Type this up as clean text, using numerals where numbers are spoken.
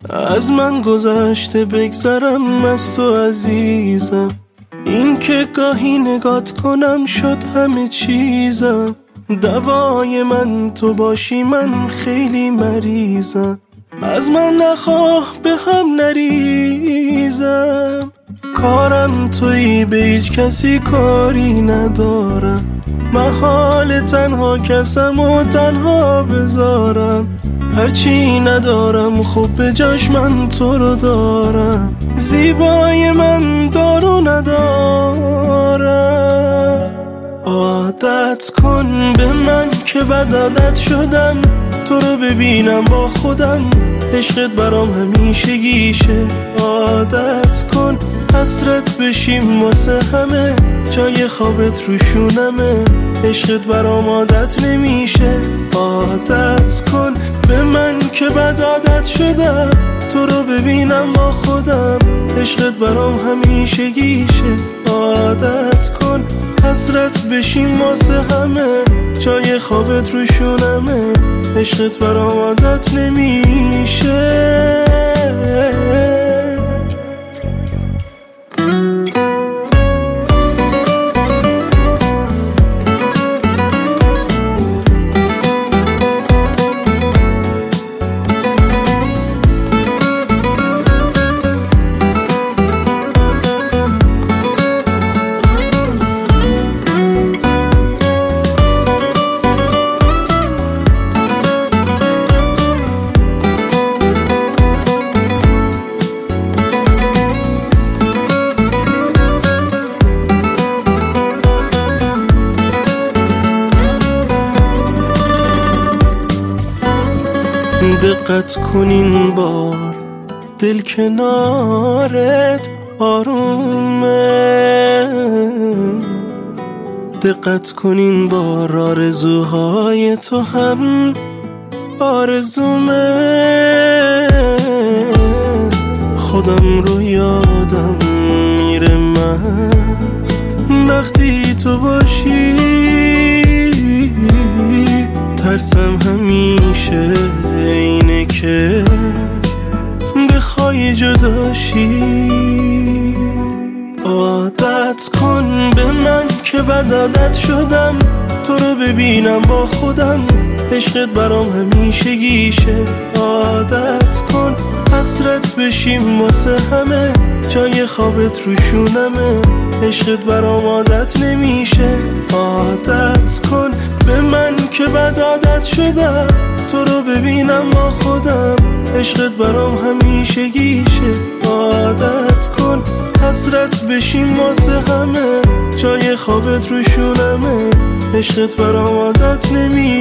از من گذشته بگذرم از تو عزیزم، این که گاهی نگات کنم شد همه چیزم. دوای من تو باشی من خیلی مریضم، از من نخواه به هم نریزم. کارم تویی به هیچ کسی کاری ندارم، محال تنها کسم و تنها بذارم. هرچی ندارم خب به جاش من تو رو دارم، زیبای من دارو ندارم. عادت کن به من که بد عادت شدم، تو رو ببینم با خودم عشقت برام همیشگیشه. عادت کن حسرت بشیم واسه همه، جای خوابت روشونمه، عشقت برام عادت نمیشه. عادت کن به من که بد عادت شدم، تو رو ببینم با خودم عشقت برام همیشگیشه. عادت کن حسرت بشیم واسه همه، جای خوابت روشونمه، عشقت برام عادت نمیشه. دقت کن این بار دل کنارت آرومه، دقت کن این بار آرزوهای تو هم آرزومه. خودم رو یادم میره من وقتی تو باشی، ترسم همیشه اینه که بخوای جداشی. عادت کن به من که بد عادت شدم، تو رو ببینم با خودم عشقت برام همیشگیشه. عادت کن حسرت بشیم واسه همه، جای خوابت روشونمه، عشقت برام عادت نمیشه. عادت کن به من که بد عادت شدم، تو رو ببینم با خودم عشقت برام همیشگیشه. عادت کن حسرت بشیم واسه همه، جای خوابت روشونمه، عشقت برام عادت نمیشه.